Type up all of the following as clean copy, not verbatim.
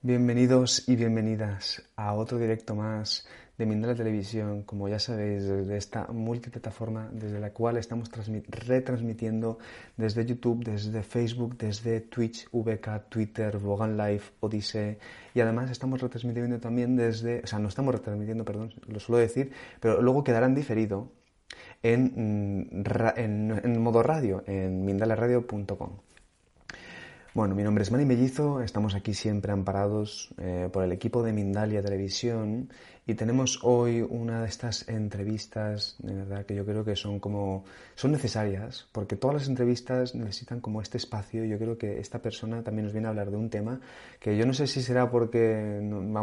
Bienvenidos y bienvenidas a otro directo más de Mindalia Televisión, como ya sabéis, desde esta multiplataforma desde la cual estamos retransmitiendo desde YouTube, desde Facebook, desde Twitch, VK, Twitter, Vogan Live, Odyssey, y además estamos retransmitiendo también no estamos retransmitiendo, perdón, lo suelo decir, pero luego quedará en diferido en modo radio, en mindaliaradio.com. Bueno, mi nombre es Manny Mellizo, estamos aquí siempre amparados por el equipo de Mindalia Televisión y tenemos hoy una de estas entrevistas, de verdad, que yo creo que son necesarias, porque todas las entrevistas necesitan como este espacio y yo creo que esta persona también nos viene a hablar de un tema que yo no sé si será porque,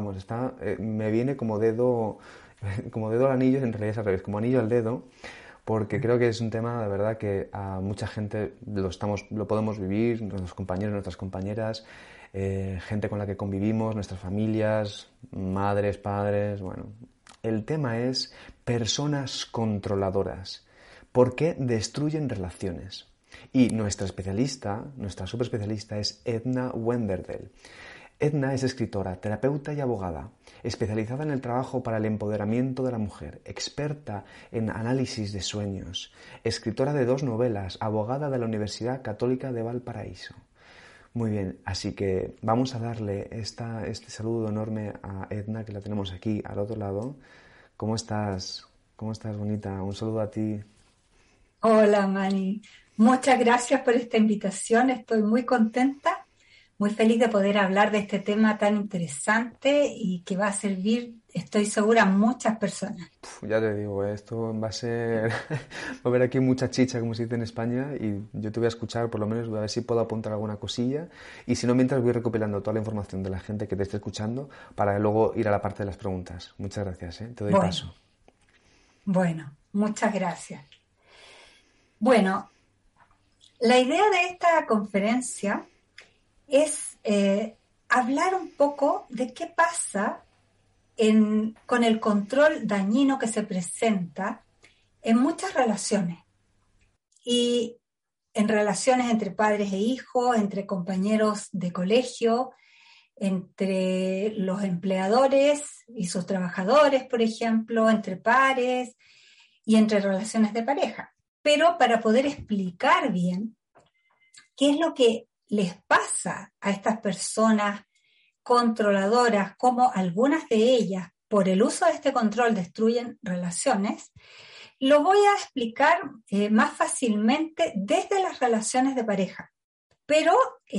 me viene como dedo, como dedo al anillo, en realidad es al revés, como anillo al dedo, porque creo que es un tema de verdad que a mucha gente lo podemos vivir, nuestros compañeros, nuestras compañeras, gente con la que convivimos, nuestras familias, madres, padres, bueno. El tema es personas controladoras. ¿Por qué destruyen relaciones? Y nuestra especialista, nuestra superespecialista es Edna Wenderdell. Edna es escritora, terapeuta y abogada, especializada en el trabajo para el empoderamiento de la mujer, experta en análisis de sueños, escritora de 2 novelas, abogada de la Universidad Católica de Valparaíso. Muy bien, así que vamos a darle este saludo enorme a Edna, que la tenemos aquí al otro lado. ¿Cómo estás? ¿Cómo estás, bonita? Un saludo a ti. Hola, Mani. Muchas gracias por esta invitación. Estoy muy contenta, muy feliz de poder hablar de este tema tan interesante y que va a servir, estoy segura, a muchas personas. Ya te digo, esto va a ser... va a haber aquí mucha chicha, como se dice en España, y yo te voy a escuchar, por lo menos, voy a ver si puedo apuntar alguna cosilla, y si no, mientras voy recopilando toda la información de la gente que te esté escuchando, para luego ir a la parte de las preguntas. Muchas gracias, ¿eh? Te doy Bueno, paso. bueno, muchas gracias. Bueno, la idea de esta conferencia es hablar un poco de qué pasa con el control dañino que se presenta en muchas relaciones. Y en relaciones entre padres e hijos, entre compañeros de colegio, entre los empleadores y sus trabajadores, por ejemplo, entre pares y entre relaciones de pareja. Pero para poder explicar bien qué es lo que les pasa a estas personas controladoras, cómo algunas de ellas, por el uso de este control, destruyen relaciones, lo voy a explicar más fácilmente desde las relaciones de pareja. Pero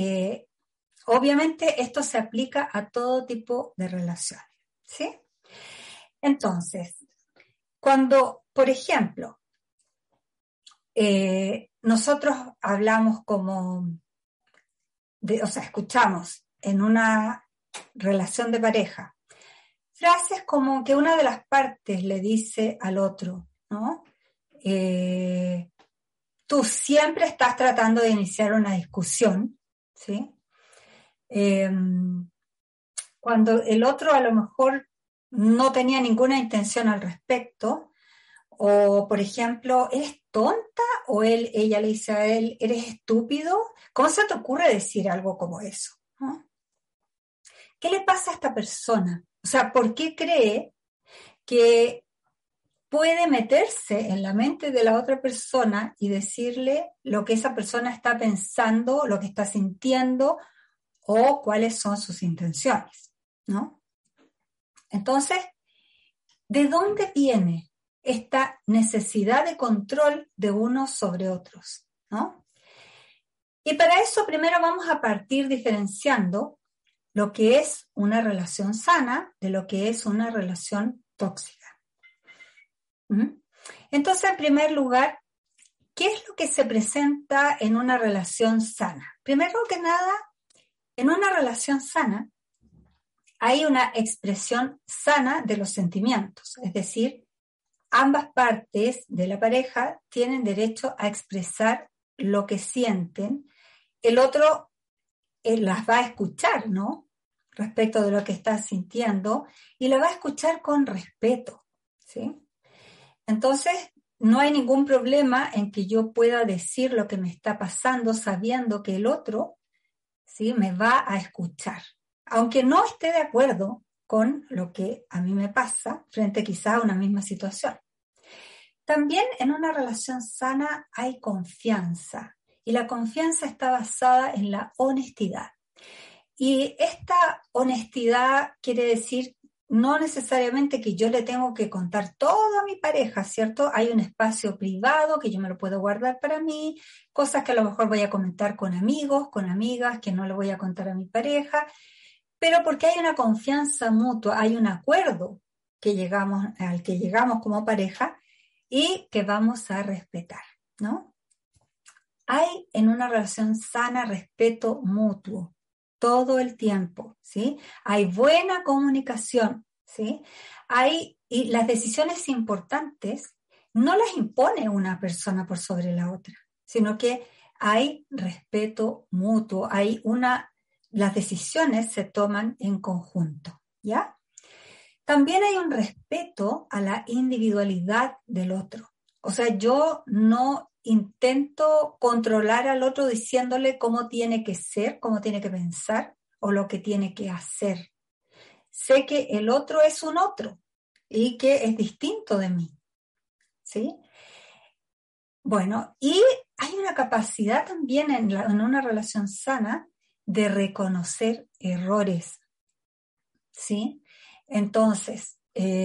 obviamente esto se aplica a todo tipo de relaciones, ¿sí? Entonces, cuando, por ejemplo, nosotros hablamos escuchamos en una relación de pareja frases como que una de las partes le dice al otro, ¿no? Tú siempre estás tratando de iniciar una discusión, ¿sí? Cuando el otro a lo mejor no tenía ninguna intención al respecto, o por ejemplo, ¿eres tonta? O ella le dice a él, ¿eres estúpido? ¿Cómo se te ocurre decir algo como eso? ¿No? ¿Qué le pasa a esta persona? O sea, ¿por qué cree que puede meterse en la mente de la otra persona y decirle lo que esa persona está pensando, lo que está sintiendo o cuáles son sus intenciones, ¿no? Entonces, ¿de dónde viene esta necesidad de control de unos sobre otros, ¿no? Y para eso primero vamos a partir diferenciando lo que es una relación sana de lo que es una relación tóxica. Entonces, en primer lugar, ¿qué es lo que se presenta en una relación sana? Primero que nada, en una relación sana hay una expresión sana de los sentimientos, es decir, ambas partes de la pareja tienen derecho a expresar lo que sienten. El otro las va a escuchar, ¿no? Respecto de lo que está sintiendo y la va a escuchar con respeto, ¿sí? Entonces, no hay ningún problema en que yo pueda decir lo que me está pasando sabiendo que el otro, ¿sí?, me va a escuchar. aunque no esté de acuerdo con lo que a mí me pasa frente quizás a una misma situación. También en una relación sana hay confianza, y la confianza está basada en la honestidad. Y esta honestidad quiere decir no necesariamente que yo le tengo que contar todo a mi pareja, ¿cierto? Hay un espacio privado que yo me lo puedo guardar para mí, cosas que a lo mejor voy a comentar con amigos, con amigas, que no le voy a contar a mi pareja, pero porque hay una confianza mutua, hay un acuerdo al que llegamos como pareja y que vamos a respetar, ¿no? Hay en una relación sana respeto mutuo todo el tiempo, ¿sí? Hay buena comunicación, ¿sí? Y las decisiones importantes no las impone una persona por sobre la otra, sino que hay respeto mutuo, las decisiones se toman en conjunto, ¿ya? También hay un respeto a la individualidad del otro. O sea, yo no intento controlar al otro diciéndole cómo tiene que ser, cómo tiene que pensar o lo que tiene que hacer. Sé que el otro es un otro y que es distinto de mí, ¿sí? Bueno, y hay una capacidad también en una relación sana de reconocer errores, ¿sí? Entonces,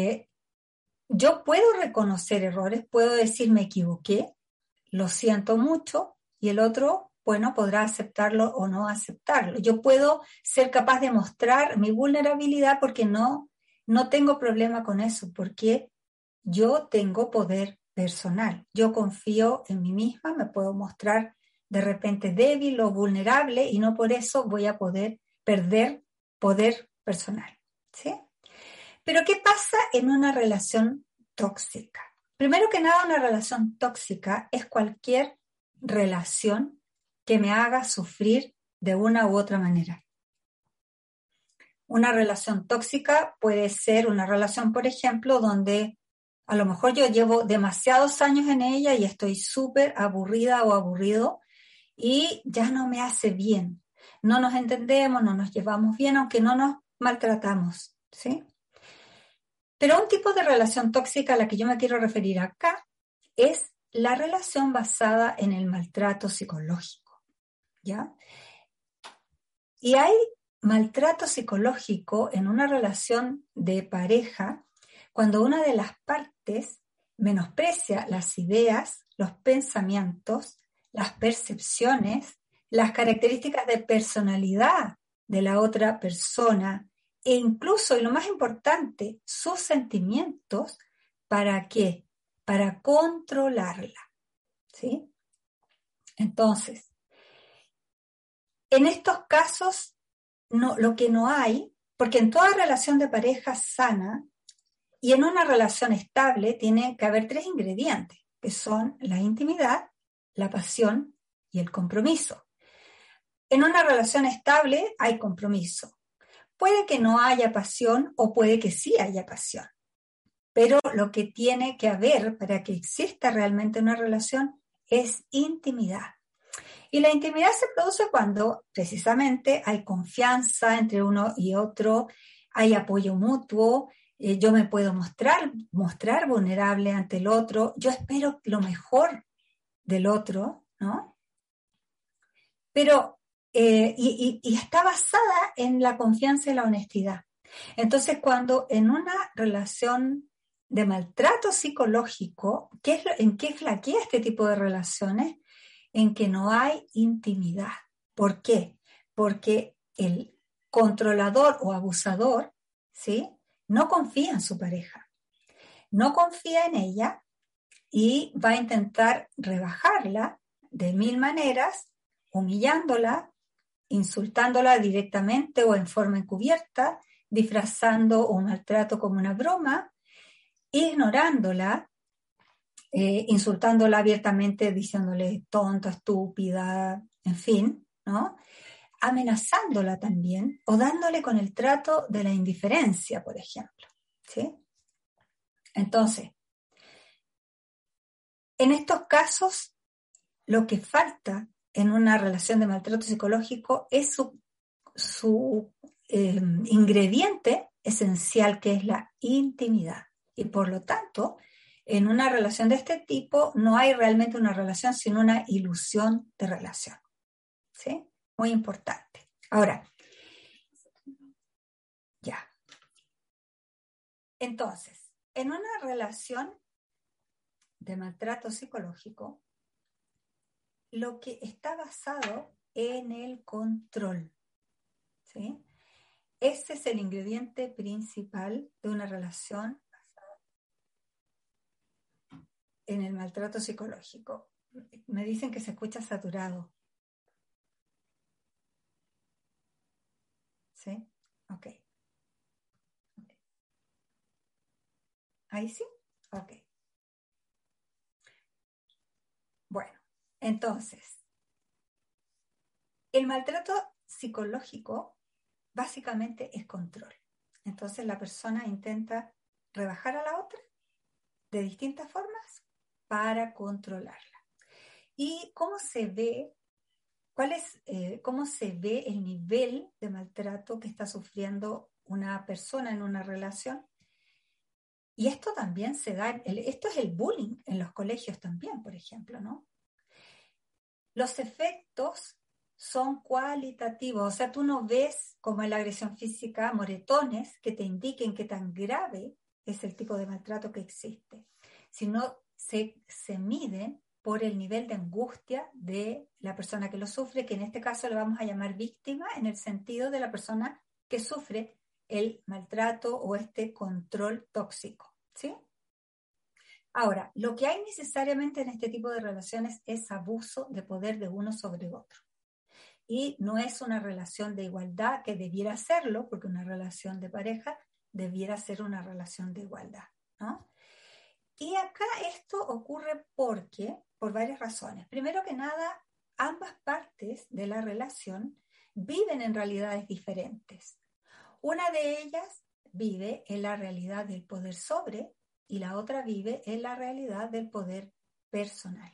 yo puedo reconocer errores, puedo decir me equivoqué, lo siento mucho, y el otro, bueno, podrá aceptarlo o no aceptarlo. Yo puedo ser capaz de mostrar mi vulnerabilidad porque no tengo problema con eso, porque yo tengo poder personal. Yo confío en mí misma, me puedo mostrar de repente débil o vulnerable y no por eso voy a poder perder poder personal, ¿sí? Pero ¿qué pasa en una relación tóxica? Primero que nada, una relación tóxica es cualquier relación que me haga sufrir de una u otra manera. Una relación tóxica puede ser una relación, por ejemplo, donde a lo mejor yo llevo demasiados años en ella y estoy súper aburrida o aburrido y ya no me hace bien. No nos entendemos, no nos llevamos bien, aunque no nos maltratamos, ¿sí? Pero un tipo de relación tóxica a la que yo me quiero referir acá es la relación basada en el maltrato psicológico, ¿ya? Y hay maltrato psicológico en una relación de pareja cuando una de las partes menosprecia las ideas, los pensamientos, las percepciones, las características de personalidad de la otra persona e incluso, y lo más importante, sus sentimientos. ¿Para qué? Para controlarla, ¿sí? Entonces, en estos casos, lo que no hay, porque en toda relación de pareja sana y en una relación estable tiene que haber 3 ingredientes, que son la intimidad, la pasión y el compromiso. En una relación estable hay compromiso. Puede que no haya pasión o puede que sí haya pasión, pero lo que tiene que haber para que exista realmente una relación es intimidad. Y la intimidad se produce cuando precisamente hay confianza entre uno y otro, hay apoyo mutuo, yo me puedo mostrar vulnerable ante el otro, yo espero lo mejor del otro, ¿no? Pero, y está basada en la confianza y la honestidad. Entonces, cuando en una relación de maltrato psicológico, ¿en qué flaquea este tipo de relaciones? En que no hay intimidad. ¿Por qué? Porque el controlador o abusador, ¿sí?, no confía en su pareja, no confía en ella y va a intentar rebajarla de 1000 maneras, humillándola, insultándola directamente o en forma encubierta, disfrazando un maltrato como una broma, ignorándola, insultándola abiertamente, diciéndole tonta, estúpida, en fin, ¿no? Amenazándola también o dándole con el trato de la indiferencia, por ejemplo, ¿sí? Entonces, en estos casos, lo que falta en una relación de maltrato psicológico es ingrediente esencial que es la intimidad. Y por lo tanto, en una relación de este tipo no hay realmente una relación, sino una ilusión de relación. ¿Sí? Muy importante. Ahora, ya. Entonces, en una relación de maltrato psicológico, lo que está basado en el control, ¿sí? Ese es el ingrediente principal de una relación en el maltrato psicológico. Me dicen que se escucha saturado. ¿Sí? Ok. ¿Ahí sí? Ok. Bueno, entonces, el maltrato psicológico básicamente es control. Entonces la persona intenta rebajar a la otra de distintas formas para controlarla. ¿Y cómo se ve, cómo se ve el nivel de maltrato que está sufriendo una persona en una relación? Y esto también se da, esto es el bullying en los colegios también, por ejemplo, ¿no? Los efectos son cualitativos, o sea, tú no ves como en la agresión física moretones que te indiquen qué tan grave es el tipo de maltrato que existe, sino se miden por el nivel de angustia de la persona que lo sufre, que en este caso le vamos a llamar víctima en el sentido de la persona que sufre el maltrato o este control tóxico, ¿sí? Ahora, lo que hay necesariamente en este tipo de relaciones es abuso de poder de uno sobre otro. Y no es una relación de igualdad que debiera serlo, porque una relación de pareja debiera ser una relación de igualdad, ¿no? Y acá esto ocurre por varias razones. Primero que nada, ambas partes de la relación viven en realidades diferentes. Una de ellas vive en la realidad del poder sobre y la otra vive en la realidad del poder personal.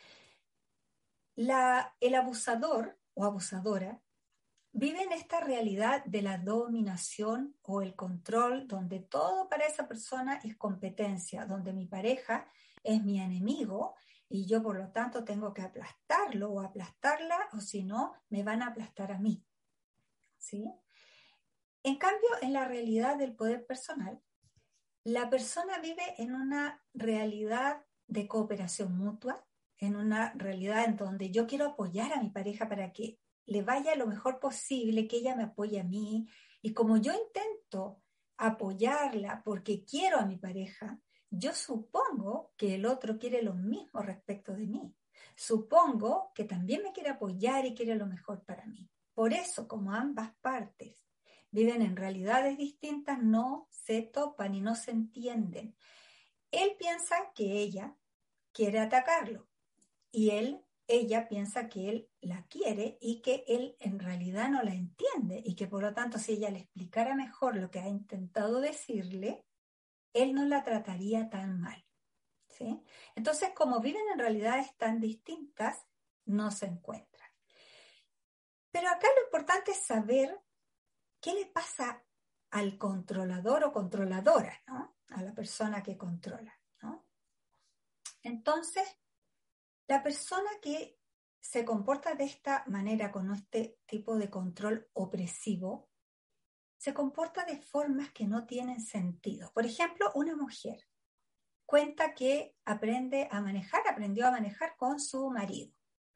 El abusador o abusadora vive en esta realidad de la dominación o el control, donde todo para esa persona es competencia, donde mi pareja es mi enemigo y yo por lo tanto tengo que aplastarlo o aplastarla, o si no, me van a aplastar a mí. ¿Sí? En cambio, en la realidad del poder personal, la persona vive en una realidad de cooperación mutua, en una realidad en donde yo quiero apoyar a mi pareja para que le vaya lo mejor posible, que ella me apoye a mí. Y como yo intento apoyarla porque quiero a mi pareja, yo supongo que el otro quiere lo mismo respecto de mí. Supongo que también me quiere apoyar y quiere lo mejor para mí. Por eso, como ambas partes viven en realidades distintas, no se topan y no se entienden. Él piensa que ella quiere atacarlo y ella piensa que él la quiere y que él en realidad no la entiende y que por lo tanto si ella le explicara mejor lo que ha intentado decirle, él no la trataría tan mal. ¿Sí? Entonces, como viven en realidades tan distintas, no se encuentran. Pero acá lo importante es saber qué le pasa al controlador o controladora, ¿no? A la persona que controla, ¿no? Entonces, la persona que se comporta de esta manera, con este tipo de control opresivo, se comporta de formas que no tienen sentido. Por ejemplo, una mujer cuenta que aprendió a manejar con su marido.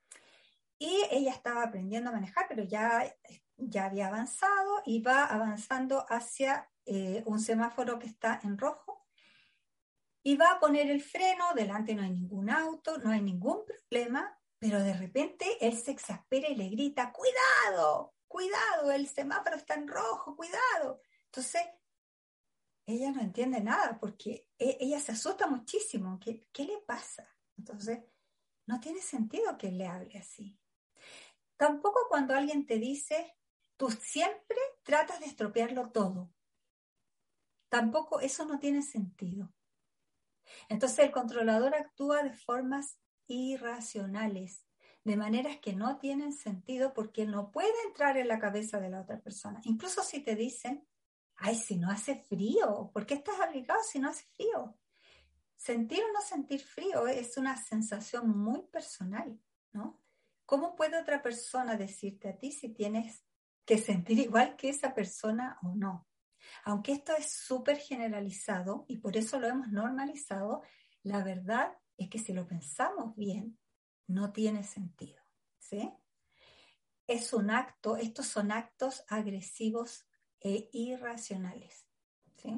Y ella estaba aprendiendo a manejar, pero ya había avanzado y va avanzando hacia un semáforo que está en rojo y va a poner el freno, delante no hay ningún auto, no hay ningún problema, pero de repente él se exaspera y le grita, ¡cuidado! ¡Cuidado! El semáforo está en rojo, ¡cuidado! Entonces, ella no entiende nada porque ella se asusta muchísimo. ¿Qué le pasa? Entonces, no tiene sentido que él le hable así. Tampoco cuando alguien te dice, tú siempre tratas de estropearlo todo. Tampoco eso no tiene sentido. Entonces el controlador actúa de formas irracionales, de maneras que no tienen sentido porque no puede entrar en la cabeza de la otra persona. Incluso si te dicen, ay, si no hace frío, ¿por qué estás abrigado si no hace frío? Sentir o no sentir frío es una sensación muy personal, ¿no? ¿Cómo puede otra persona decirte a ti si tienes que sentir igual que esa persona o no? Aunque esto es súper generalizado y por eso lo hemos normalizado, la verdad es que si lo pensamos bien, no tiene sentido, ¿sí? Es un acto, estos son actos agresivos e irracionales, ¿sí?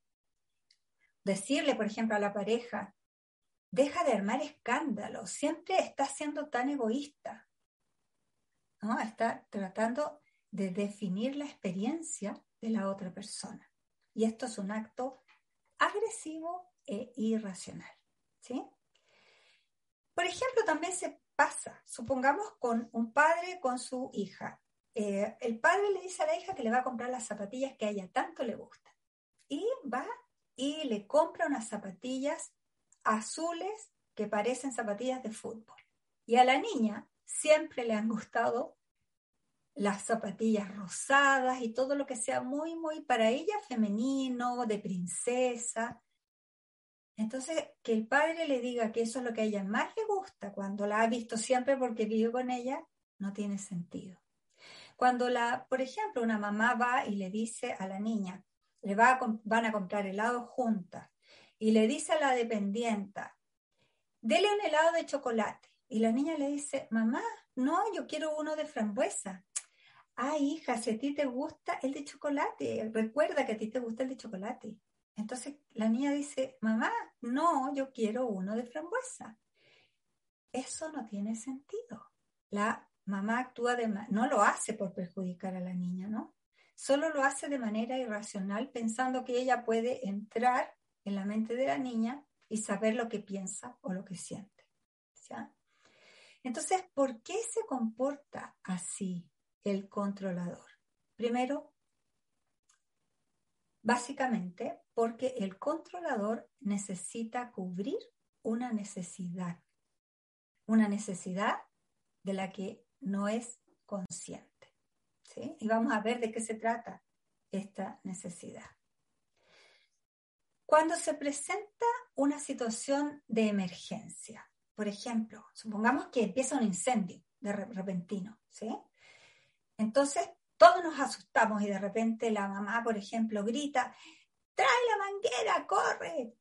Decirle, por ejemplo, a la pareja, deja de armar escándalo, siempre estás siendo tan egoísta, ¿no? Está tratando de definir la experiencia de la otra persona. Y esto es un acto agresivo e irracional, ¿sí? Por ejemplo, también se pasa, supongamos con un padre con su hija. El padre le dice a la hija que le va a comprar las zapatillas que a ella tanto le gustan. Y va y le compra unas zapatillas azules que parecen zapatillas de fútbol. Y a la niña siempre le han gustado las zapatillas rosadas y todo lo que sea muy, muy para ella femenino, de princesa. Entonces, que el padre le diga que eso es lo que a ella más le gusta cuando la ha visto siempre porque vive con ella, no tiene sentido. Cuando por ejemplo, una mamá va y le dice a la niña, van a comprar helado juntas, y le dice a la dependienta, dele un helado de chocolate. Y la niña le dice, mamá, no, yo quiero uno de frambuesa. Ay, hija, si a ti te gusta el de chocolate, recuerda que a ti te gusta el de chocolate. Entonces la niña dice, mamá, no, yo quiero uno de frambuesa. Eso no tiene sentido. La mamá actúa no lo hace por perjudicar a la niña, ¿no? Solo lo hace de manera irracional, pensando que ella puede entrar en la mente de la niña y saber lo que piensa o lo que siente, ¿ya? Entonces, ¿por qué se comporta así el controlador? Primero, básicamente, porque el controlador necesita cubrir una necesidad de la que no es consciente, ¿sí? Y vamos a ver de qué se trata esta necesidad. Cuando se presenta una situación de emergencia, por ejemplo, supongamos que empieza un incendio repentino, ¿sí? Entonces, todos nos asustamos y de repente la mamá, por ejemplo, grita, trae la manguera, corre.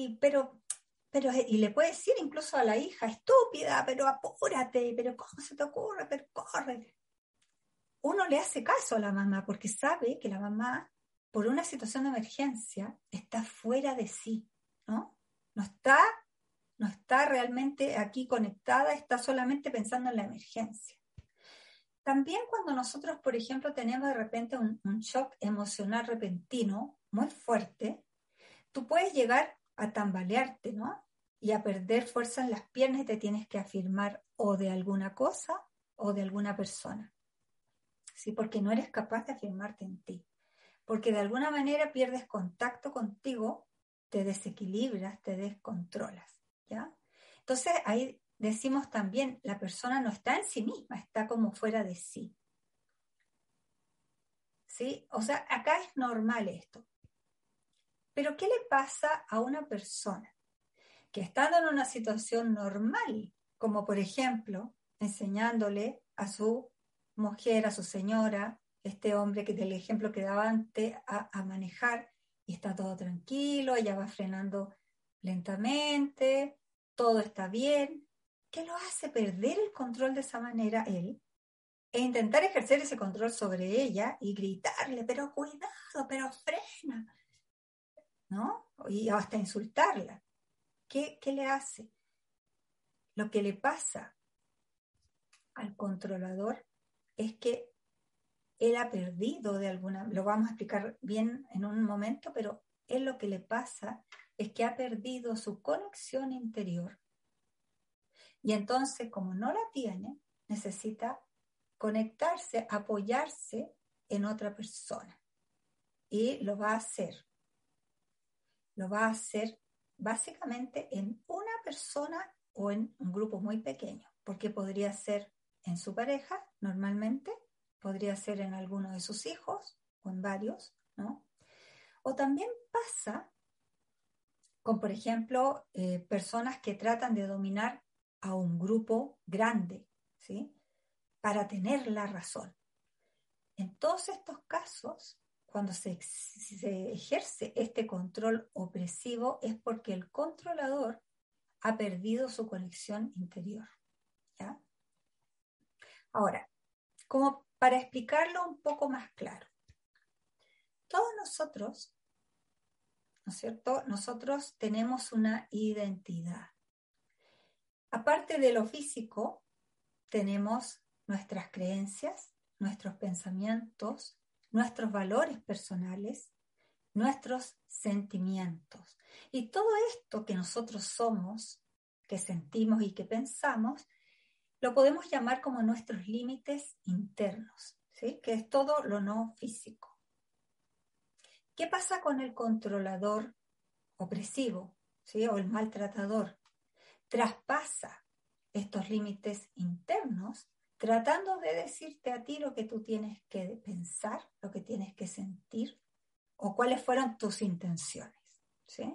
Y le puede decir incluso a la hija, estúpida, pero apúrate, pero ¿cómo se te ocurre? Pero corre. Uno le hace caso a la mamá porque sabe que la mamá, por una situación de emergencia, está fuera de sí, ¿no? No está realmente aquí conectada, está solamente pensando en la emergencia. También cuando nosotros, por ejemplo, tenemos de repente un shock emocional repentino muy fuerte, tú puedes llegar a tambalearte, ¿no? Y a perder fuerza en las piernas y te tienes que afirmar o de alguna cosa o de alguna persona, ¿sí? Porque no eres capaz de afirmarte en ti. Porque de alguna manera pierdes contacto contigo, te desequilibras, te descontrolas, ¿ya? Entonces ahí decimos también, la persona no está en sí misma, está como fuera de sí, ¿sí? O sea, acá es normal esto. Pero ¿qué le pasa a una persona que estando en una situación normal, como por ejemplo enseñándole a su mujer, a su señora, este hombre que del ejemplo que daba antes, a manejar, y está todo tranquilo, ella va frenando lentamente, todo está bien? ¿Qué lo hace perder el control de esa manera él? E intentar ejercer ese control sobre ella y gritarle, pero cuidado, pero frena, ¿no? Y hasta insultarla. ¿Qué le hace? Lo que le pasa al controlador es que él ha perdido de alguna, lo vamos a explicar bien en un momento, pero él lo que le pasa es que ha perdido su conexión interior. Y entonces, como no la tiene, necesita conectarse, apoyarse en otra persona. Y lo va a hacer. Lo va a hacer básicamente en una persona o en un grupo muy pequeño. porque podría ser en su pareja, normalmente, podría ser en alguno de sus hijos o en varios, ¿no? O también pasa con, por ejemplo, personas que tratan de dominar a un grupo grande, ¿sí? Para tener la razón. En todos estos casos, cuando se ejerce este control opresivo, es porque el controlador ha perdido su conexión interior, ¿ya? Ahora, como para explicarlo un poco más claro, todos nosotros, ¿no es cierto? Nosotros tenemos una identidad. Aparte de lo físico, tenemos nuestras creencias, nuestros pensamientos, nuestros valores personales, nuestros sentimientos. Y todo esto que nosotros somos, que sentimos y que pensamos, lo podemos llamar como nuestros límites internos, ¿sí? Que es todo lo no físico. ¿Qué pasa con el controlador opresivo, ¿sí? O el maltratador? Traspasa estos límites internos tratando de decirte a ti lo que tú tienes que pensar, lo que tienes que sentir o cuáles fueron tus intenciones, ¿sí?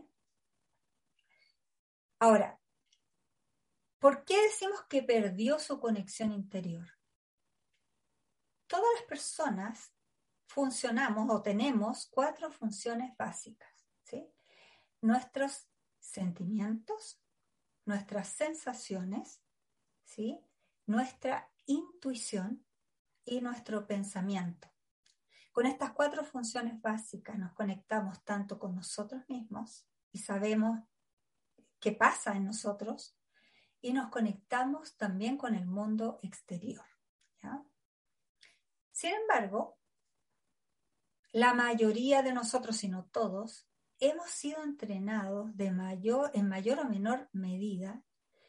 Ahora, ¿por qué decimos que perdió su conexión interior? Todas las personas funcionamos o tenemos 4 funciones básicas, ¿sí? Nuestros sentimientos, nuestras sensaciones, ¿sí? Nuestra intuición y nuestro pensamiento. Con estas 4 funciones básicas nos conectamos tanto con nosotros mismos y sabemos qué pasa en nosotros y nos conectamos también con el mundo exterior, ¿ya? Sin embargo, la mayoría de nosotros, si no todos, hemos sido entrenados en mayor o menor medida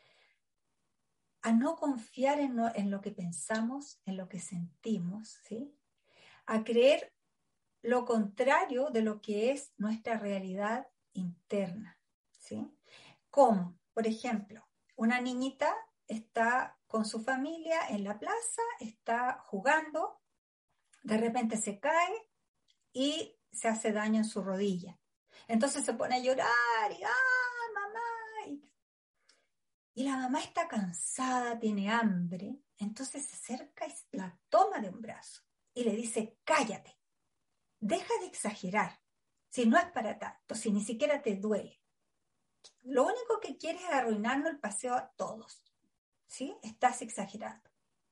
a no confiar en lo que pensamos, en lo que sentimos, ¿sí? A creer lo contrario de lo que es nuestra realidad interna, ¿sí? ¿Cómo? Por ejemplo, una niñita está con su familia en la plaza, está jugando, de repente se cae y se hace daño en su rodilla. Entonces se pone a llorar y ¡ah, mamá! Y la mamá está cansada, tiene hambre, entonces se acerca y la toma de un brazo y le dice, cállate, deja de exagerar, si no es para tanto, si ni siquiera te duele. Lo único que quieres es arruinarnos el paseo a todos, ¿sí? Estás exagerando.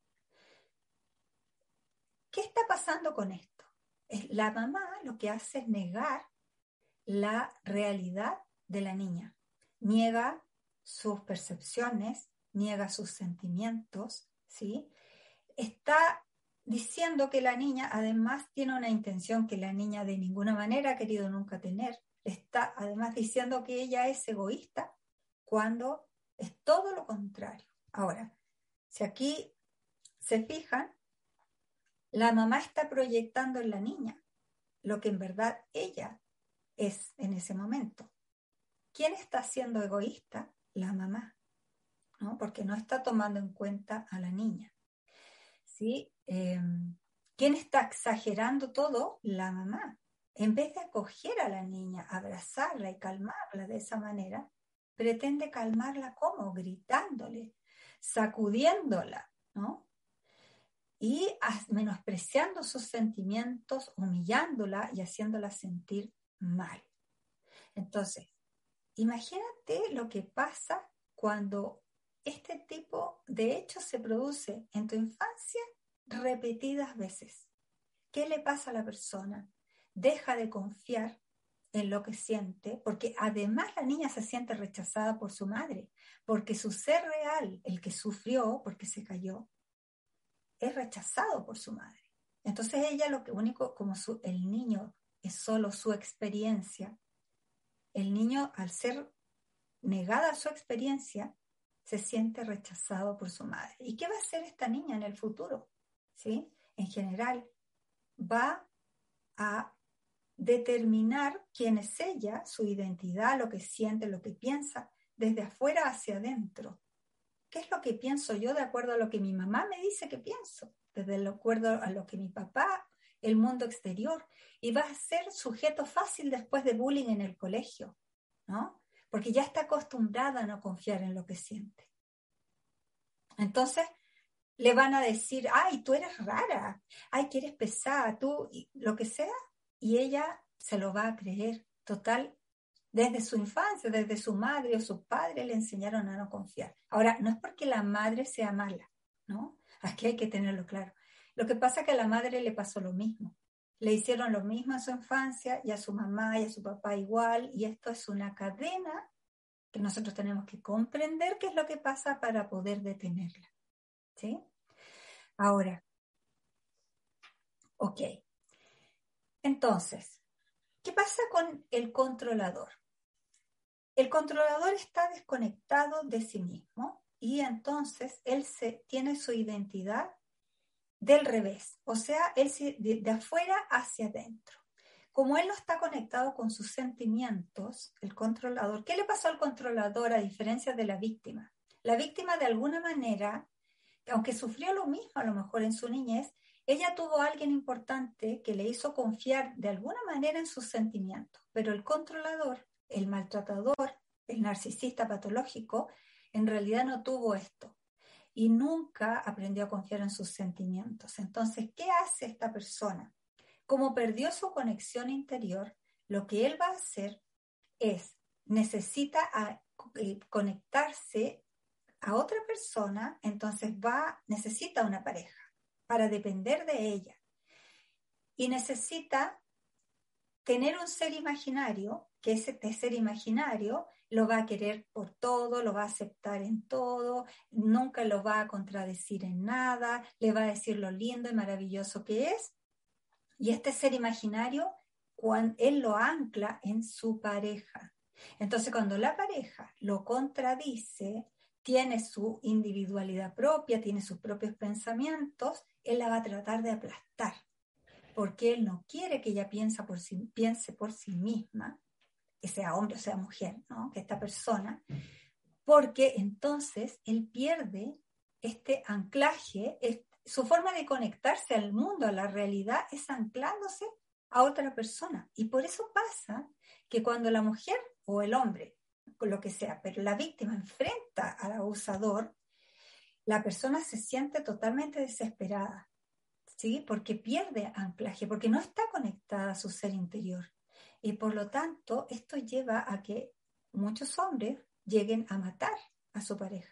¿Qué está pasando con esto? La mamá lo que hace es negar la realidad de la niña. Niega sus percepciones, niega sus sentimientos, ¿sí? Está diciendo que la niña además tiene una intención que la niña de ninguna manera ha querido nunca tener. Está además diciendo que ella es egoísta cuando es todo lo contrario. Ahora, si aquí se fijan, la mamá está proyectando en la niña lo que en verdad ella es en ese momento. ¿Quién está siendo egoísta? La mamá, ¿no? Porque no está tomando en cuenta a la niña, ¿sí? ¿Quién está exagerando todo? La mamá. En vez de acoger a la niña, abrazarla y calmarla de esa manera, pretende calmarla ¿cómo? Gritándole, sacudiéndola, ¿no? Y menospreciando sus sentimientos, humillándola y haciéndola sentir mal. Entonces, imagínate lo que pasa cuando este tipo de hecho se produce en tu infancia repetidas veces. ¿Qué le pasa a la persona? Deja de confiar en lo que siente, porque además la niña se siente rechazada por su madre, porque su ser real, el que sufrió porque se cayó, es rechazado por su madre. Entonces ella lo que único, como el niño es solo su experiencia, el niño al ser negada su experiencia, se siente rechazado por su madre. ¿Y qué va a hacer esta niña en el futuro? ¿Sí? En general, va a determinar quién es ella, su identidad, lo que siente, lo que piensa, desde afuera hacia adentro. qué es lo que pienso yo de acuerdo a lo que mi mamá me dice que pienso, desde el acuerdo a lo que mi papá, el mundo exterior, y vas a ser sujeto fácil después de bullying en el colegio, ¿no? Porque ya está acostumbrada a no confiar en lo que siente. Entonces, le van a decir, ay, tú eres rara, ay, que eres pesada, tú, lo que sea, y ella se lo va a creer. Total, desde su infancia, desde su madre o sus padres le enseñaron a no confiar. Ahora, no es porque la madre sea mala, ¿no? Aquí hay que tenerlo claro. Lo que pasa es que a la madre le pasó lo mismo. Le hicieron lo mismo en su infancia, y a su mamá y a su papá igual, y esto es una cadena que nosotros tenemos que comprender qué es lo que pasa para poder detenerla, ¿sí? Ahora, ok. Entonces, ¿qué pasa con el controlador? El controlador está desconectado de sí mismo y entonces él tiene su identidad del revés, o sea, él de afuera hacia adentro. Como él no está conectado con sus sentimientos, el controlador, ¿qué le pasó al controlador a diferencia de la víctima? La víctima de alguna manera, aunque sufrió lo mismo a lo mejor en su niñez, ella tuvo a alguien importante que le hizo confiar de alguna manera en sus sentimientos, pero el controlador, el maltratador, el narcisista patológico, en realidad no tuvo esto y nunca aprendió a confiar en sus sentimientos. Entonces, ¿qué hace esta persona? Como perdió su conexión interior, lo que él va a hacer es, necesita conectarse a otra persona, entonces necesita una pareja para depender de ella. Y necesita tener un ser imaginario, que ese ser imaginario lo va a querer por todo, lo va a aceptar en todo, nunca lo va a contradecir en nada, le va a decir lo lindo y maravilloso que es. Y este ser imaginario, él lo ancla en su pareja. Entonces, cuando la pareja lo contradice, tiene su individualidad propia, tiene sus propios pensamientos, él la va a tratar de aplastar, porque él no quiere que ella piense por sí misma, que sea hombre o sea mujer, ¿no? Que esta persona, porque entonces él pierde este anclaje, su forma de conectarse al mundo, a la realidad, es anclándose a otra persona. Y por eso pasa que cuando la mujer o el hombre, con lo que sea, pero la víctima enfrenta al abusador, la persona se siente totalmente desesperada, ¿sí? Porque pierde anclaje, porque no está conectada a su ser interior. Y por lo tanto, esto lleva a que muchos hombres lleguen a matar a su pareja,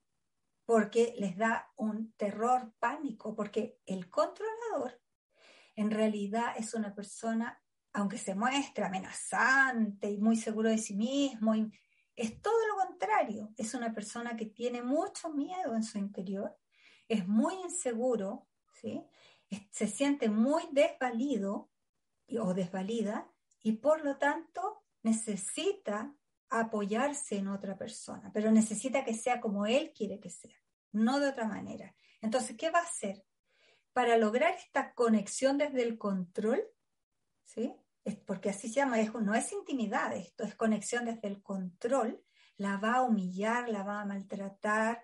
porque les da un terror, pánico, porque el controlador en realidad es una persona, aunque se muestra amenazante y muy seguro de sí mismo, es todo lo contrario, es una persona que tiene mucho miedo en su interior, es muy inseguro, ¿sí? Se siente muy desvalido o desvalida y por lo tanto necesita apoyarse en otra persona, pero necesita que sea como él quiere que sea, no de otra manera. Entonces, ¿qué va a hacer? Para lograr esta conexión desde el control, ¿sí? Porque así se llama, no es intimidad, esto es conexión desde el control, la va a humillar, la va a maltratar,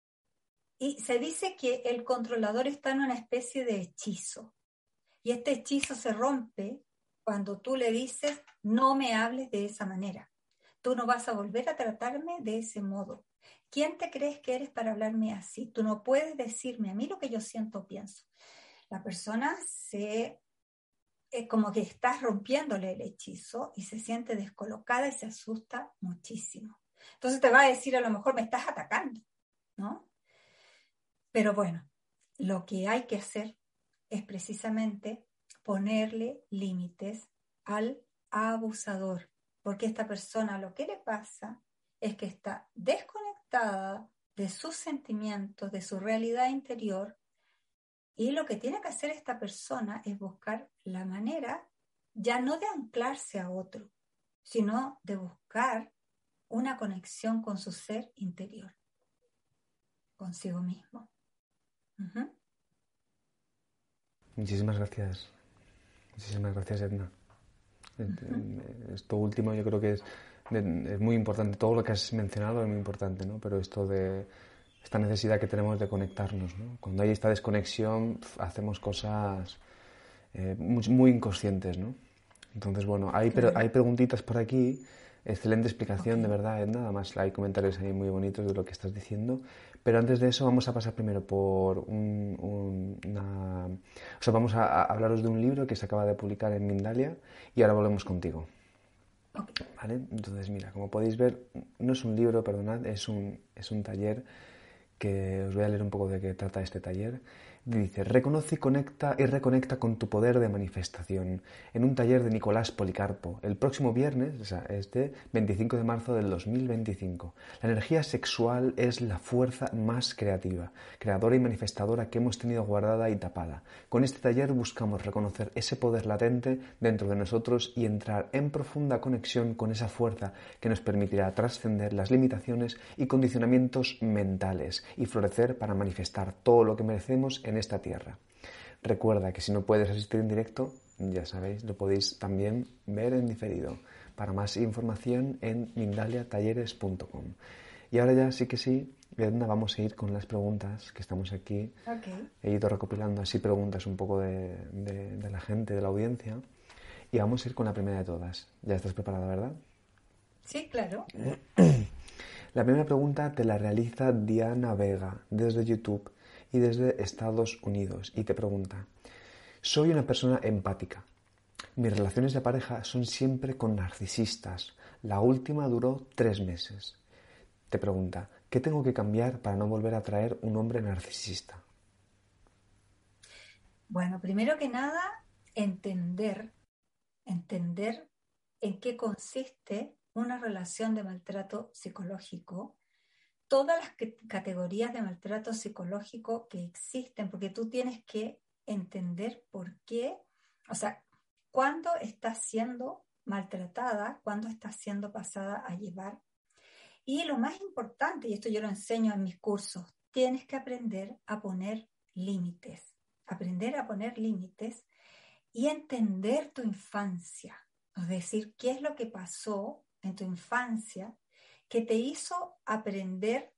y se dice que el controlador está en una especie de hechizo, y este hechizo se rompe cuando tú le dices, no me hables de esa manera, tú no vas a volver a tratarme de ese modo. ¿Quién te crees que eres para hablarme así? Tú no puedes decirme a mí lo que yo siento o pienso. La persona como que estás rompiéndole el hechizo y se siente descolocada y se asusta muchísimo. Entonces te va a decir, a lo mejor me estás atacando, ¿no? Pero bueno, lo que hay que hacer es precisamente ponerle límites al abusador, porque esta persona lo que le pasa es que está desconectada de sus sentimientos, de su realidad interior, y lo que tiene que hacer esta persona es buscar la manera ya no de anclarse a otro, sino de buscar una conexión con su ser interior, consigo mismo. Uh-huh. Muchísimas gracias. Muchísimas gracias, Edna. Esto último yo creo que es muy importante. Todo lo que has mencionado es muy importante, ¿no? Pero esto de esta necesidad que tenemos de conectarnos, ¿no? Cuando hay esta desconexión, hacemos cosas muy inconscientes, ¿no? Entonces, bueno, Claro. hay preguntitas por aquí. Excelente Ok. explicación, de verdad, Edna. Además, hay comentarios ahí muy bonitos de lo que estás diciendo. Pero antes de eso, vamos a pasar primero por una... O sea, vamos a hablaros de un libro que se acaba de publicar en Mindalia y ahora volvemos contigo. Ok. ¿Vale? Entonces, mira, como podéis ver, no es un libro, perdonad, es un taller que os voy a leer un poco de qué trata este taller. Dice, reconoce y reconecta con tu poder de manifestación en un taller de Nicolás Policarpo, el próximo viernes, o sea, este 25 de marzo del 2025. La energía sexual es la fuerza más creativa, creadora y manifestadora que hemos tenido guardada y tapada. Con este taller buscamos reconocer ese poder latente dentro de nosotros y entrar en profunda conexión con esa fuerza que nos permitirá trascender las limitaciones y condicionamientos mentales y florecer para manifestar todo lo que merecemos en esta tierra. Recuerda que si no puedes asistir en directo, ya sabéis, lo podéis también ver en diferido. Para más información en mindaliatalleres.com. Y ahora ya sí que sí, Edna, vamos a ir con las preguntas que estamos aquí. Ok. He ido recopilando así preguntas un poco de la gente, de la audiencia. Y vamos a ir con la primera de todas. Ya estás preparada, ¿verdad? Sí, claro. La primera pregunta te la realiza Diana Vega desde YouTube y desde Estados Unidos y te pregunta, soy una persona empática. Mis relaciones de pareja son siempre con narcisistas. La última duró 3 meses. Te pregunta, ¿qué tengo que cambiar para no volver a atraer un hombre narcisista? Bueno, primero que nada, entender, entender en qué consiste una relación de maltrato psicológico, todas las categorías de maltrato psicológico que existen, porque tú tienes que entender por qué, o sea, cuándo estás siendo maltratada, cuándo estás siendo pasada a llevar. Y lo más importante, y esto yo lo enseño en mis cursos, tienes que aprender a poner límites y entender tu infancia, es decir, qué es lo que pasó en tu infancia que te hizo aprender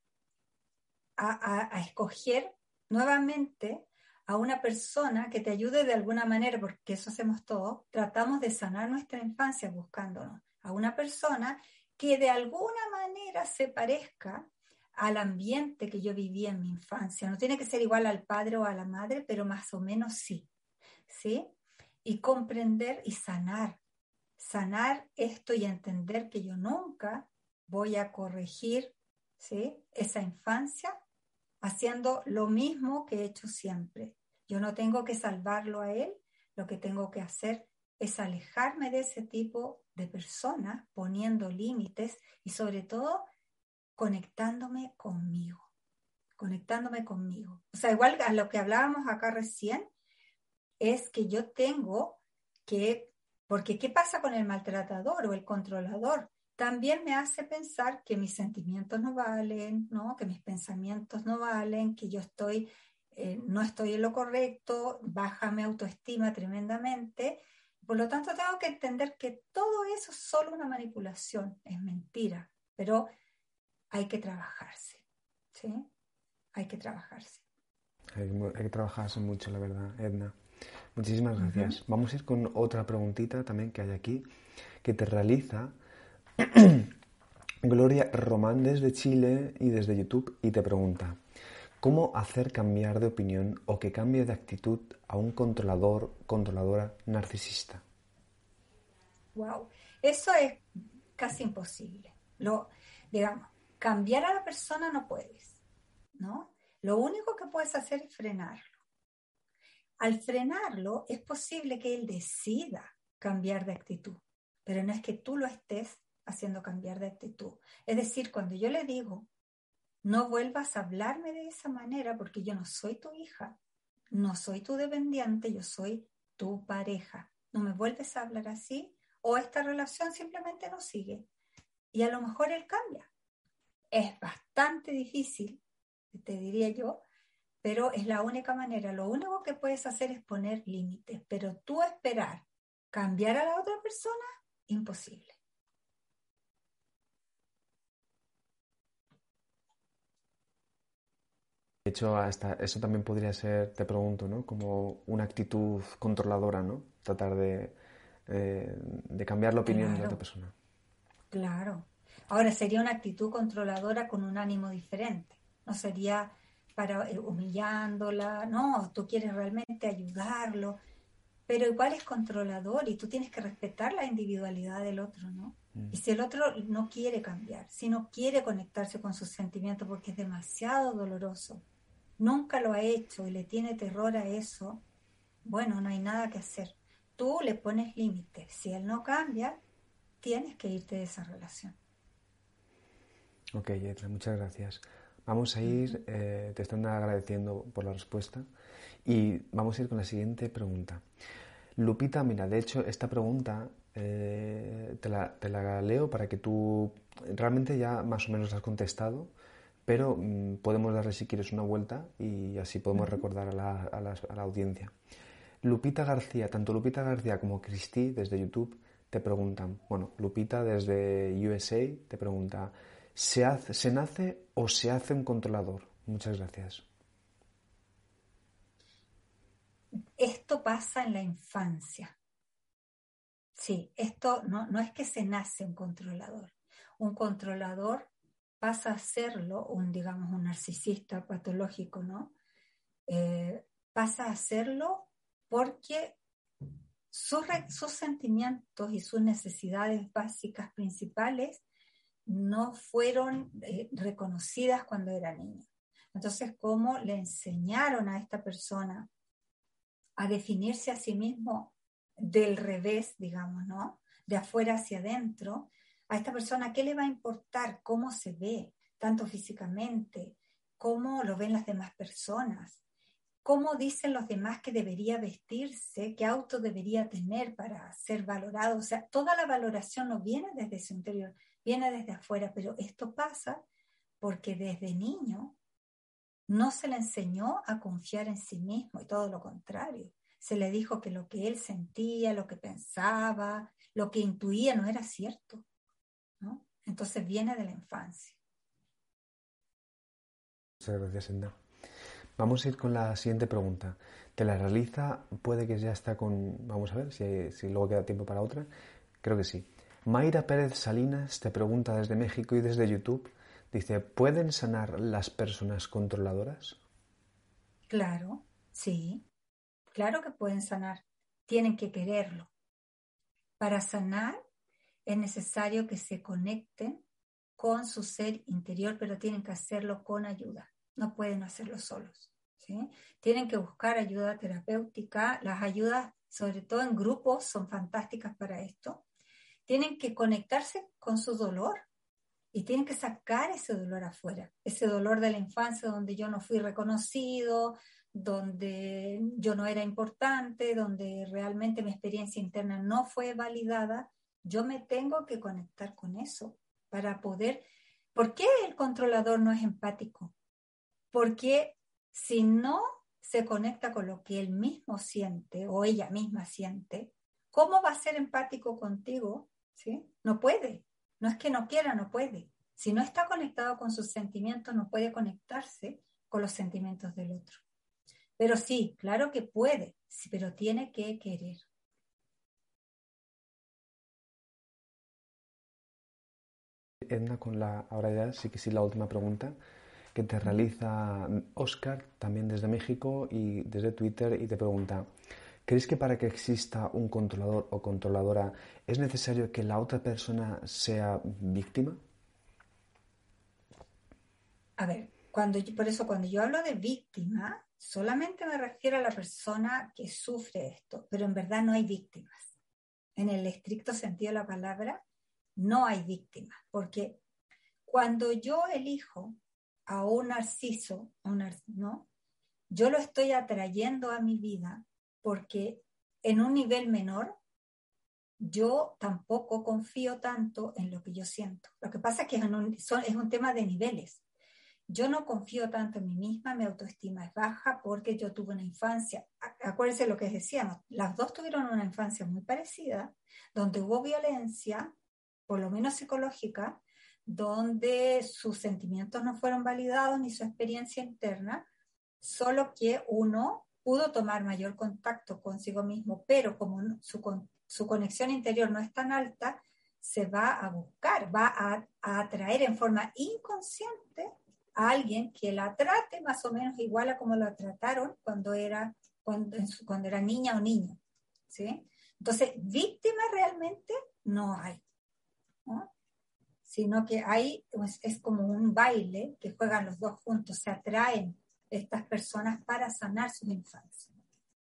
a escoger nuevamente a una persona que te ayude de alguna manera, porque eso hacemos todos, tratamos de sanar nuestra infancia buscándonos a una persona que de alguna manera se parezca al ambiente que yo viví en mi infancia. No tiene que ser igual al padre o a la madre, pero más o menos sí, ¿sí? Y comprender y sanar esto y entender que yo nunca voy a corregir, ¿sí?, esa infancia haciendo lo mismo que he hecho siempre. Yo no tengo que salvarlo a él, lo que tengo que hacer es alejarme de ese tipo de personas, poniendo límites y sobre todo conectándome conmigo, conectándome conmigo. O sea, igual a lo que hablábamos acá recién, es que yo tengo que, porque ¿qué pasa con el maltratador o el controlador? También me hace pensar que mis sentimientos no valen, ¿no? Que mis pensamientos no valen, que yo no estoy en lo correcto, baja mi autoestima tremendamente. Por lo tanto, tengo que entender que todo eso es solo una manipulación, es mentira, pero hay que trabajarse, ¿sí? Hay que trabajarse. Hay que trabajarse mucho, la verdad, Edna. Muchísimas Uh-huh. gracias. Vamos a ir con otra preguntita también que hay aquí, que te realiza Gloria Román desde Chile y desde YouTube y te pregunta, ¿cómo hacer cambiar de opinión o que cambie de actitud a un controlador, controladora narcisista? Wow, eso es casi imposible. Digamos, cambiar a la persona no puedes, ¿no? Lo único que puedes hacer es frenarlo. Al frenarlo, es posible que él decida cambiar de actitud, pero no es que tú lo estés haciendo cambiar de actitud. Es decir, cuando yo le digo, no vuelvas a hablarme de esa manera porque yo no soy tu hija, no soy tu dependiente, yo soy tu pareja. No me vuelves a hablar así o esta relación simplemente no sigue. Y a lo mejor él cambia. Es bastante difícil, te diría yo, pero es la única manera. Lo único que puedes hacer es poner límites, pero tú esperar cambiar a la otra persona, imposible. De hecho, hasta eso también podría ser, te pregunto, ¿no? Como una actitud controladora, ¿no? Tratar de cambiar la opinión de otra Claro, persona. claro. Ahora sería una actitud controladora con un ánimo diferente. No sería para humillándola, no, tú quieres realmente ayudarlo, pero igual es controlador y tú tienes que respetar la individualidad del otro, ¿no? Y si el otro no quiere cambiar, si no quiere conectarse con sus sentimientos porque es demasiado doloroso, nunca lo ha hecho y le tiene terror a eso, bueno, no hay nada que hacer. Tú le pones límites. Si él no cambia, tienes que irte de esa relación. Ok, Edna, muchas gracias. Vamos a ir, Ujú. te están agradeciendo por la respuesta y vamos a ir con la siguiente pregunta. Lupita, mira, de hecho esta pregunta te la leo para que tú realmente ya más o menos la has contestado, pero podemos darle si quieres una vuelta y así podemos Ujú. recordar a la audiencia. Lupita García, tanto Lupita García como Cristi desde YouTube te preguntan, bueno, Lupita desde USA te pregunta, ¿se nace o se hace un controlador? Muchas gracias. Esto pasa en la infancia. Sí, esto no es que se nace un controlador. Un controlador pasa a serlo, digamos, un narcisista patológico, ¿no? Pasa a serlo porque sus sentimientos y sus necesidades básicas principales no fueron reconocidas cuando era niño. Entonces, ¿cómo le enseñaron a esta persona a definirse a sí mismo del revés, digamos, ¿no? De afuera hacia adentro? A esta persona, ¿qué le va a importar cómo se ve, tanto físicamente, cómo lo ven las demás personas? ¿Cómo dicen los demás que debería vestirse? ¿Qué auto debería tener para ser valorado? O sea, toda la valoración no viene desde su interior, viene desde afuera, pero esto pasa porque desde niño no se le enseñó a confiar en sí mismo y todo lo contrario. Se le dijo que lo que él sentía, lo que pensaba, lo que intuía no era cierto, ¿no? Entonces viene de la infancia. Muchas gracias, Enda. Vamos a ir con la siguiente pregunta. Te la realiza, puede que ya está con... Vamos a ver si luego queda tiempo para otra. Creo que sí. Mayra Pérez Salinas te pregunta desde México y desde YouTube. Dice, ¿pueden sanar las personas controladoras? Claro, sí, claro que pueden sanar, tienen que quererlo. Para sanar es necesario que se conecten con su ser interior, pero tienen que hacerlo con ayuda, no pueden hacerlo solos, ¿sí? Tienen que buscar ayuda terapéutica, las ayudas, sobre todo en grupos, son fantásticas para esto. Tienen que conectarse con su dolor y tienen que sacar ese dolor afuera, ese dolor de la infancia donde yo no fui reconocido, donde yo no era importante, donde realmente mi experiencia interna no fue validada. Yo me tengo que conectar con eso para poder... ¿Por qué el controlador no es empático? Porque si no se conecta con lo que él mismo siente o ella misma siente, ¿cómo va a ser empático contigo? ¿Sí? No puede. No es que no quiera, no puede. Si no está conectado con sus sentimientos, no puede conectarse con los sentimientos del otro. Pero sí, claro que puede, sí, pero tiene que querer. Edna, ahora ya sí que sí la última pregunta que te Ujú. realiza Oscar, también desde México y desde Twitter, y te pregunta, ¿crees que para que exista un controlador o controladora es necesario que la otra persona sea víctima? A ver, por eso cuando yo hablo de víctima, solamente me refiero a la persona que sufre esto, pero en verdad no hay víctimas. En el estricto sentido de la palabra, no hay víctimas, porque cuando yo elijo a un narciso, ¿no? Yo lo estoy atrayendo a mi vida porque en un nivel menor yo tampoco confío tanto en lo que yo siento. Lo que pasa es que es un tema de niveles. Yo no confío tanto en mí misma, mi autoestima es baja porque yo tuve una infancia, acuérdense lo que decíamos, las dos tuvieron una infancia muy parecida, donde hubo violencia, por lo menos psicológica, donde sus sentimientos no fueron validados ni su experiencia interna, solo que uno pudo tomar mayor contacto consigo mismo, pero como su conexión interior no es tan alta, se va a buscar, va a atraer en forma inconsciente a alguien que la trate más o menos igual a como la trataron cuando era niña o niño, ¿sí? Entonces, víctimas realmente no hay, ¿no? Sino que hay, pues, es como un baile que juegan los dos juntos, se atraen estas personas para sanar sus infancias.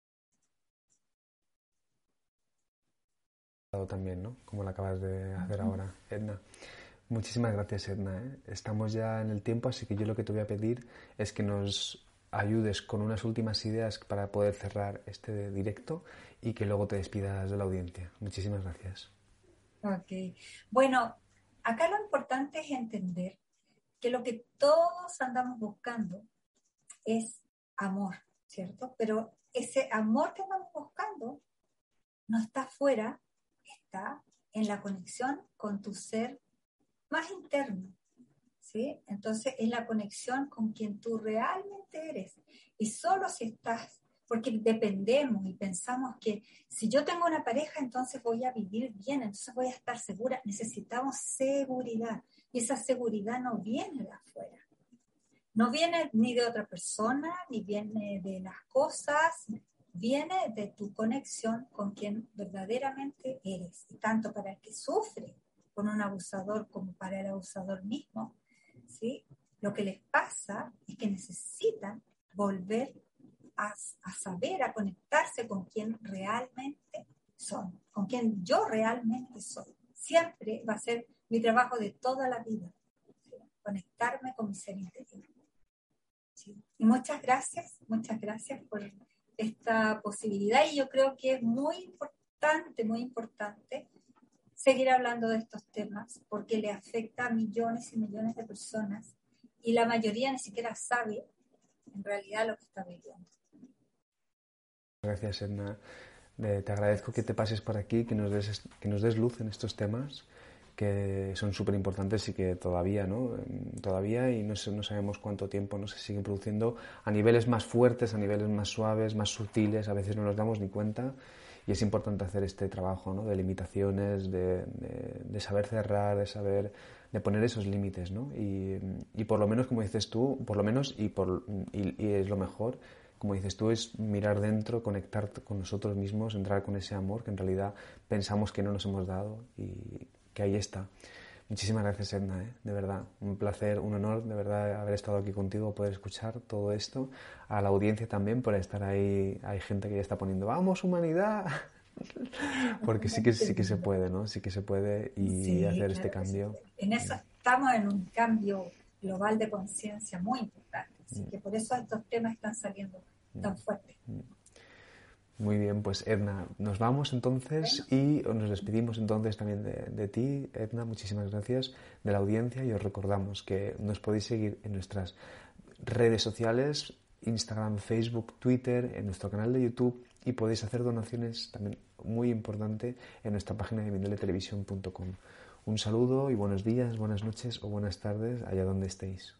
También, ¿no? Como lo acabas de hacer ahora, Edna. Muchísimas gracias, Edna, ¿eh? Estamos ya en el tiempo, así que yo lo que te voy a pedir es que nos ayudes con unas últimas ideas para poder cerrar este directo y que luego te despidas de la audiencia. Muchísimas gracias. Ok. Bueno, acá lo importante es entender que lo que todos andamos buscando es amor, ¿cierto? Pero ese amor que andamos buscando no está afuera, está en la conexión con tu ser más interno, ¿sí? Entonces es la conexión con quien tú realmente eres. Y solo si estás, porque dependemos y pensamos que si yo tengo una pareja, entonces voy a vivir bien, entonces voy a estar segura. Necesitamos seguridad. Y esa seguridad no viene de afuera. No viene ni de otra persona, ni viene de las cosas, viene de tu conexión con quien verdaderamente eres. Y tanto para el que sufre con un abusador como para el abusador mismo, ¿sí? Lo que les pasa es que necesitan volver a saber, a conectarse con quien realmente son, con quien yo realmente soy. Siempre va a ser mi trabajo de toda la vida, ¿sí? Conectarme con mi ser interior. ¿Sí? Y muchas gracias por esta posibilidad y yo creo que es muy importante seguir hablando de estos temas porque le afecta a millones y millones de personas y la mayoría ni siquiera sabe en realidad lo que está viviendo. Gracias, Edna. Te agradezco que te pases por aquí, que nos des luz en estos temas que son súper importantes y que todavía, ¿no? Todavía y no sabemos cuánto tiempo no se siguen produciendo a niveles más fuertes, a niveles más suaves, más sutiles, a veces no nos damos ni cuenta y es importante hacer este trabajo, ¿no? De limitaciones, de saber cerrar, de poner esos límites, ¿no? Y por lo menos, como dices tú, por lo menos y es lo mejor, como dices tú, es mirar dentro, conectar con nosotros mismos, entrar con ese amor que en realidad pensamos que no nos hemos dado y que ahí está. Muchísimas gracias, Edna, ¿eh? De verdad, un placer, un honor, de verdad, haber estado aquí contigo, poder escuchar todo esto, a la audiencia también por estar ahí, hay gente que ya está poniendo, ¡vamos, humanidad! Porque sí que se puede, ¿no? Sí que se puede y Sí, hacer este claro que se cambio. puede. En eso estamos en un cambio global de conciencia muy importante, así que por eso estos temas están saliendo tan fuertes. Muy bien, pues Edna, nos vamos entonces Bueno, y nos despedimos entonces también de ti, Edna, muchísimas gracias, de la audiencia y os recordamos que nos podéis seguir en nuestras redes sociales, Instagram, Facebook, Twitter, en nuestro canal de YouTube y podéis hacer donaciones también muy importante en nuestra página de mindaletelevisión.com. Un saludo y buenos días, buenas noches o buenas tardes allá donde estéis.